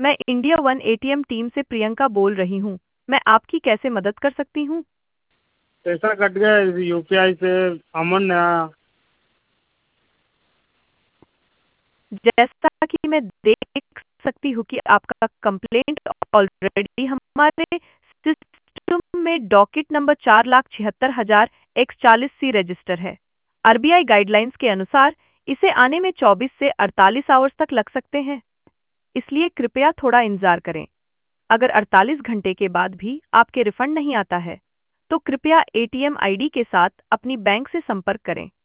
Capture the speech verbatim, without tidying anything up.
मैं India one ATM team से प्रियंका बोल रही हूँ। मैं आपकी कैसे मदद कर सकती हूँ? पैसा कट गया यूपीआई से, अमन ने आया। जैसा कि मैं देख सकती हूँ कि आपका कंप्लेंट ऑलरेडी हमारे सिस्टम में डॉकेट नंबर चार लाख छिहत्तर हजार एक चालीस सी रजिस्टर है। आरबीआई गाइडलाइंस के अनुसार इसे आने में चौबीस से अड़तालीस आवर्स तक लग सकते हैं, इसलिए कृपया थोड़ा इंतजार करें। अगर अड़तालीस घंटे के बाद भी आपके रिफंड नहीं आता है, तो कृपया एटीएम आईडी के साथ अपनी बैंक से संपर्क करें।